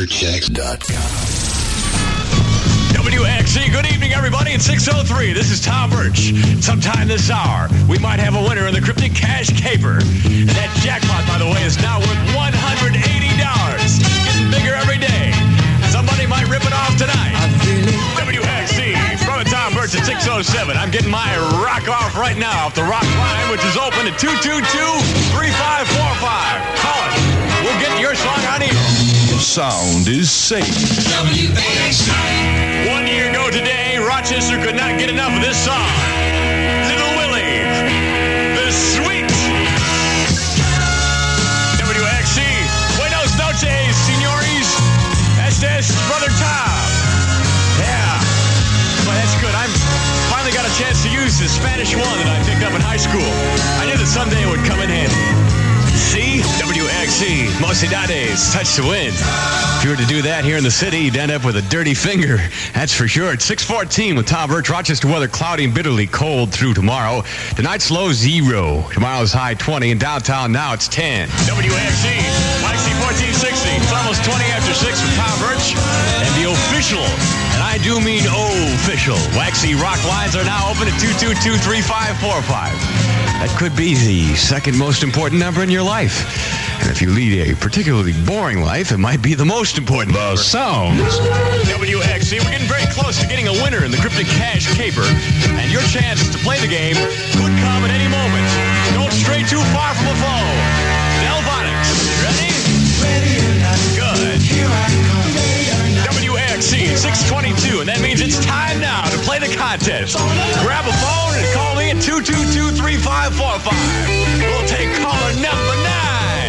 TomBirchX.com. WXC, good evening, everybody. It's 6:03. This is Tom Birch. Sometime this hour, we might have a winner in the Cryptic Cash Caper. And that jackpot, by the way, is now worth $180. Getting bigger every day. Somebody might rip it off tonight. WXC, from Tom Birch at 6:07. I'm getting my rock off right now off the rock line, which is open at 222-3545. Call it. We'll get your song on air. Sound is safe. WXC. 1 year ago today, Rochester could not get enough of this song. Little Willie, the Sweet. WXC. Buenos noches, senores. That's Brother Tom. Yeah. Well, that's good. I'm finally got a chance to use the Spanish one that I picked up in high school. I knew that someday it would come in handy. See? WXC, Mocidades, touch to win. If you were to do that here in the city, you'd end up with a dirty finger. That's for sure. It's 6:14 with Tom Birch. Rochester weather cloudy and bitterly cold through tomorrow. Tonight's low 0. Tomorrow's high 20. In downtown now it's 10. WXC, Waxy 1460. It's almost 20 after 6 with Tom Birch. And the official, and I do mean official, Waxy rock lines are now open at 222-3545. That could be the second most important number in your life. And if you lead a particularly boring life, it might be the most important number. Sounds. WXC, we're getting very close to getting a winner in the Cryptic Cash Caper. And your chance to play the game could come at any moment. Don't stray too far from the foe. Delvonics, ready? Good. WXC, 622, and that means it's time now to play the contest. Grab a phone and call me at 222-3545. We'll take caller number 9.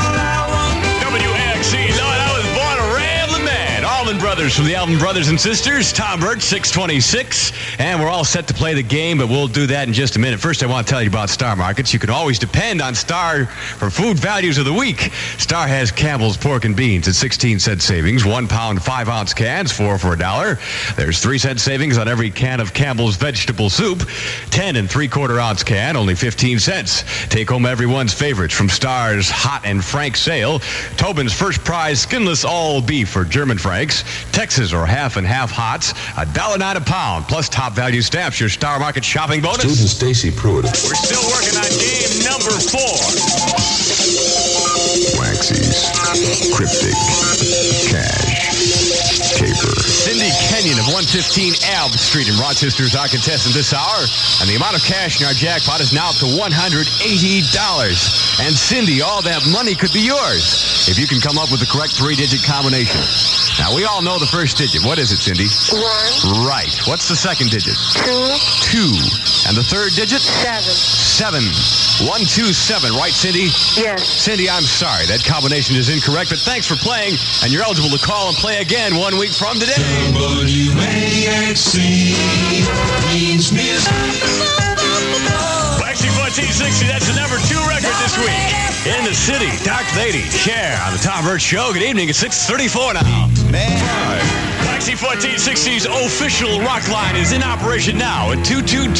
WXC, Lord, I was born a rambling man. Allman Brothers from the Allman Brothers and Sisters. Tom Birch, 626. And we're all set to play the game, but we'll do that in just a minute. First, I want to tell you about Star Markets. You can always depend on Star for food values of the week. Star has Campbell's pork and beans at 16-cent savings. 1 pound, 5-ounce cans, 4 for $1. There's 3-cent savings on every can of Campbell's vegetable soup. 10 and 3/4-ounce can, only 15 cents. Take home everyone's favorites from Star's Hot and Frank sale. Tobin's first prize skinless all beef for German Franks. Texas or half and half hots, $1.09 a pound, plus top value stamps, your Star Market shopping bonus. Student Stacy Pruitt. We're still working on game number 4. Waxy's Cryptic Cash Caper. Cindy Kenyon of 115 Alb Street in Rochester is our contestant this hour, and the amount of cash in our jackpot is now up to $180. And Cindy, all that money could be yours if you can come up with the correct 3-digit combination. Now, we all know the first digit. What is it, Cindy? 1. Right. What's the second digit? 2. 2. And the third digit? 7. 127. Right, Cindy? Yes. Cindy, I'm sorry. That combination is incorrect, but thanks for playing, and you're eligible to call and play again 1 week from today. WXC means music. Waxy 1460, that's the number 2 record this week. In the city, Dark Lady, Cher on the Tom Birch Show. Good evening, it's 6:34 now. Waxy 1460's official rock line is in operation now at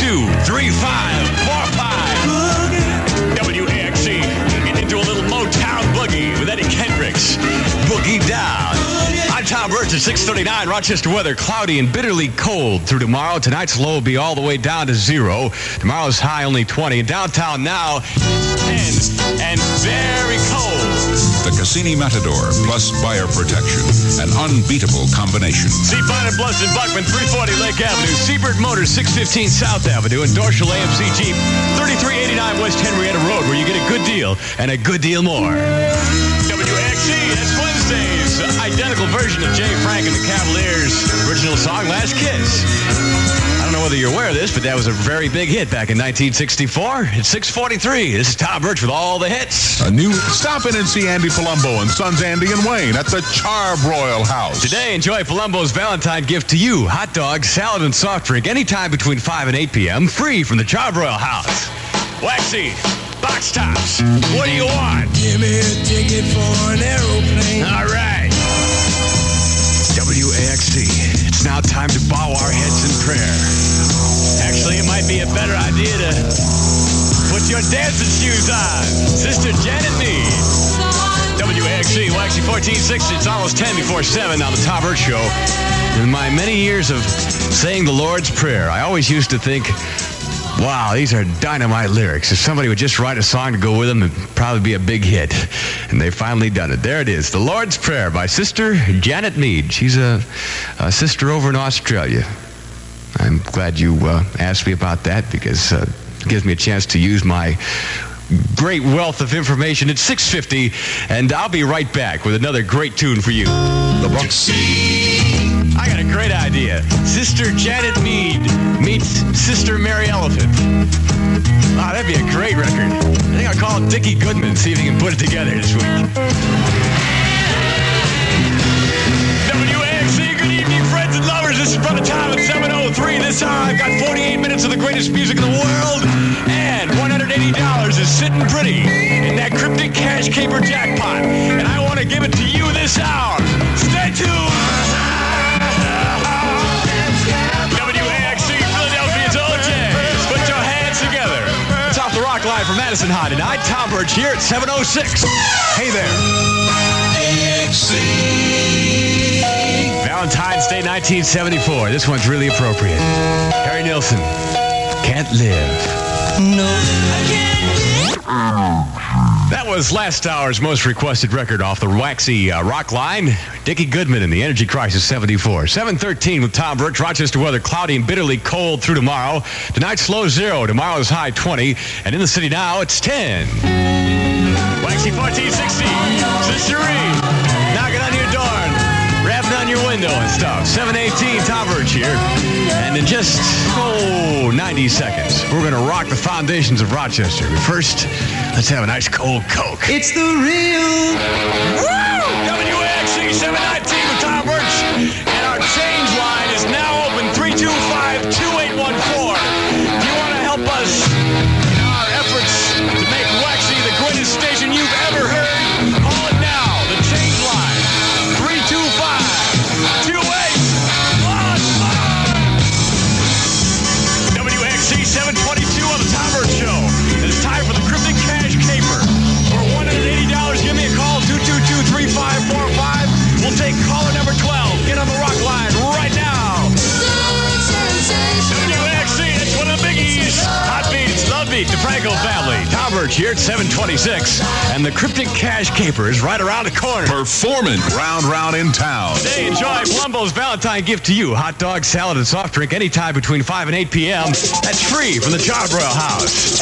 222-3545. WAXC, get into a little Motown boogie with Eddie Kendricks. Boogie down. I'm Tom Birch at 6:39. Rochester weather cloudy and bitterly cold through tomorrow. Tonight's low will be all the way down to 0. Tomorrow's high only 20. In downtown now, 10 and very cold. The Cassini Matador plus fire protection. An unbeatable combination. Seafine and Bluffton Buckman, 340 Lake Avenue. Seabird Motors, 615 South Avenue. And Dorschel AMC Jeep, 3389 West Henrietta Road, where you get a good deal and a good deal more. WXC, that's Wednesday's identical version of Jay Frank and the Cavaliers' original song, Last Kiss. I don't know whether you're aware of this, but that was a very big hit back in 1964. It's 6:43. This is Tom Birch with all the hits. A new stop in and see Andy Palumbo and Sons Andy and Wayne at the Charbroil House. Today, enjoy Palumbo's Valentine gift to you. Hot dog, salad, and soft drink anytime between 5 and 8 p.m. Free from the Charbroil House. Waxy, box tops. What do you want? Give me a ticket for an aeroplane. All right. WAXC. It's now time to bow our heads in prayer. Actually, it might be a better idea to put your dancing shoes on. Sister Janet Mead. WAXC. WAXC, Waxy 1460. It's almost 10 before 7 on the Tom Burt Show. In my many years of saying the Lord's Prayer, I always used to think, wow, these are dynamite lyrics. If somebody would just write a song to go with them, it'd probably be a big hit. And they've finally done it. There it is, The Lord's Prayer by Sister Janet Mead. She's a sister over in Australia. I'm glad you asked me about that because it gives me a chance to use my great wealth of information. It's 6:50, and I'll be right back with another great tune for you. The Bronx. I got a great idea. Sister Janet Mead meets Sister Mary Elephant. Wow, that'd be a great record. I think I'll call Dickie Goodman, see if he can put it together this week. WAXC, good evening, friends and lovers. This is Brother Tom at 7:03. This hour, I've got 48 minutes of the greatest music in the world, and $180 is sitting pretty in that cryptic cash caper jackpot, and I want to give it to you this hour. Stay tuned. WAXC, Philadelphia's OJ. Put your hands together. It's off the Rock Line from Madison High tonight. Tom Burt here at 7:06. Hey there. Valentine's Day 1974. This one's really appropriate. Harry Nilsson, Can't Live. No, I can't live. That was last hour's most requested record off the Waxy Rock Line. Dickie Goodman and the Energy Crisis 74. 7:13 with Tom Burt. Rochester weather cloudy and bitterly cold through tomorrow. Tonight's low 0. Tomorrow's high 20. And in the city now, it's 10. Waxy 1460. Sister Reed. Knocking on your door. Rapping on your window and stuff. 7:18, Tom Burt here. And in just, 90 seconds, we're going to rock the foundations of Rochester. But first, let's have a nice cold Coke. It's the real. Woo! WAXC 719 with Tom Burt. And our change line is now open, 325-2814. If you want to help us in our efforts to make Waxy the greatest station you've ever heard, call it now. The change line, 325-2814. WAXC 722 on the Tom Burt Show. It's time for the Cryptic Cash Caper. For $180, give me a call, 222-3545. We'll take caller number 12. Get on the Rock Line right now. WAXC, it's one of the biggies. Hot Beats, Love Beat, the Franco family. Tom Burt here at 726. And the Cryptic Cash Caper is right around the corner. Performing round in town. Today, enjoy Palumbo's Valentine gift to you. Hot dog, salad, and soft drink anytime between 5 and 8 p.m. That's free from the Charbroil House.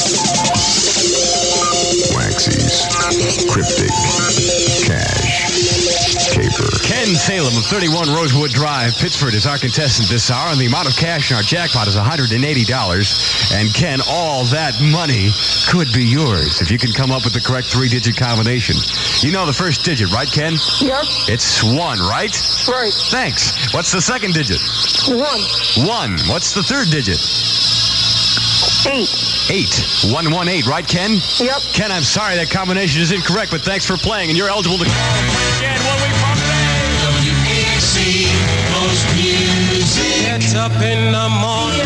Waxy's Cryptic Cash Caper. Ken Salem of 31 Rosewood Drive, Pittsford, is our contestant this hour, and the amount of cash in our jackpot is $180. And Ken, all that money could be yours if you can come up with the correct 3-digit combination. You know the first digit, right, Ken? Yep. It's 1, right? Right. Thanks. What's the second digit? 1. 1. What's the third digit? 8. 118, right, Ken? Yep. Ken, I'm sorry that combination is incorrect, but thanks for playing, and you're eligible to again 1 week from today. WAXC, most music. Gets up in the morning.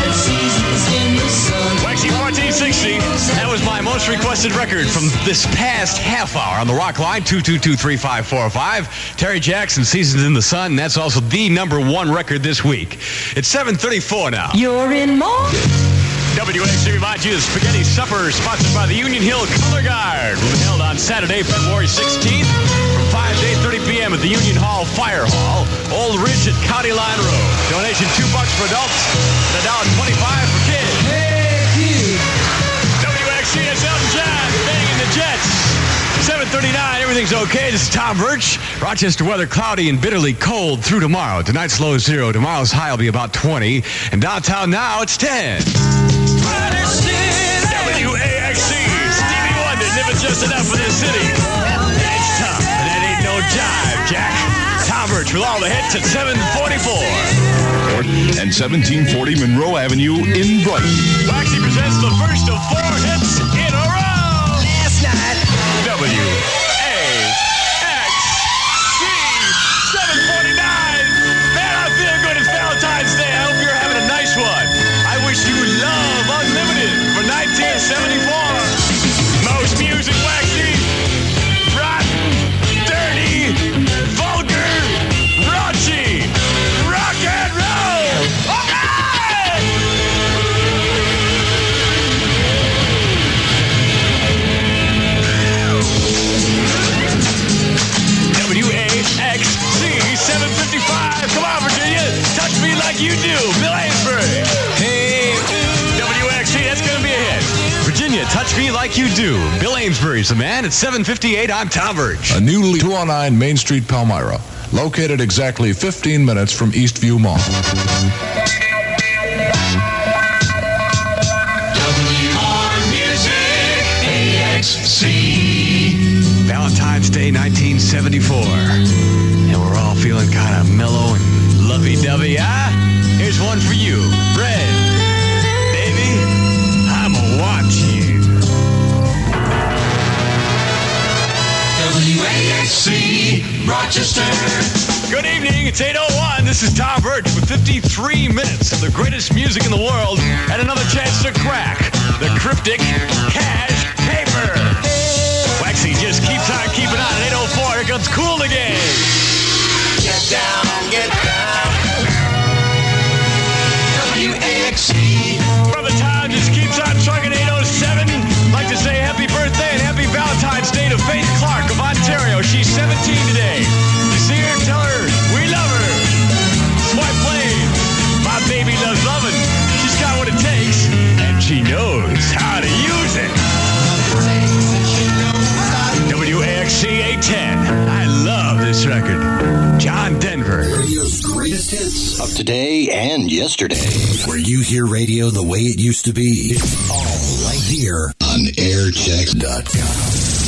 Waxy 1460. That was my most requested record from this past half hour on the Rock Line, 222-3545. Terry Jackson, Seasons in the Sun, and that's also the #1 record this week. It's 7:34 now. You're in more. WAXC reminds you the Spaghetti Supper, sponsored by the Union Hill Color Guard, will be held on Saturday, February 16th, from 5 to 8:30 p.m. at the Union Hall Fire Hall, Old Ridge at County Line Road. Donation $2 for adults and $1.25 for kids. Hey, kid. WAXC, it's Elton John, banging the Jets. 7:39, everything's okay. This is Tom Burt. Rochester weather cloudy and bitterly cold through tomorrow. Tonight's low 0. Tomorrow's high will be about 20. And downtown now, it's 10. WAXC, Stevie Wonder, never just enough for this city. It's tough, and that ain't no jive, Jack. Tom Burt with all the hits at 7:44. And 1740 Monroe Avenue in Brighton. Waxy presents the first of 4 hits in a row. Last night. WAXC 749. Man, I feel good. It's Valentine's Day. I hope you're having a nice one. I wish you love unlimited for 1974. Most music, Waxy. Rotten, dirty, You Do, Bill Amesbury. Hey, WXC, that's going to be a hit. Virginia, Touch Me Like You Do. Bill Amesbury's the man. It's 7:58. I'm Tom Birch. A new 209 Main Street, Palmyra. Located exactly 15 minutes from Eastview Mall. Valentine's Day 1974. And we're all feeling kind of mellow and lovey-dovey, huh? Here's one for you. Red. Baby, I'ma watch you. WAXC, Rochester. Good evening, it's 8:01. This is Tom Birch with 53 minutes of the greatest music in the world and another chance to crack the cryptic cash paper. Waxy just keeps on keeping on at 8:04. Here comes Cool again. Get down, get down. WAXC. Brother Tom just keeps on trucking 8:07. Like to say happy birthday and happy Valentine's Day to Faith Clark of Ontario. She's 17 today. You see her? Tell her we love her. Swipe blade. My baby loves loving. She's got what it takes, and she knows how to use it. WAXC 810. I love this record. John Denver. Radio's greatest hits of today and yesterday. Where you hear radio the way it used to be. It's all right here on airchecks.com.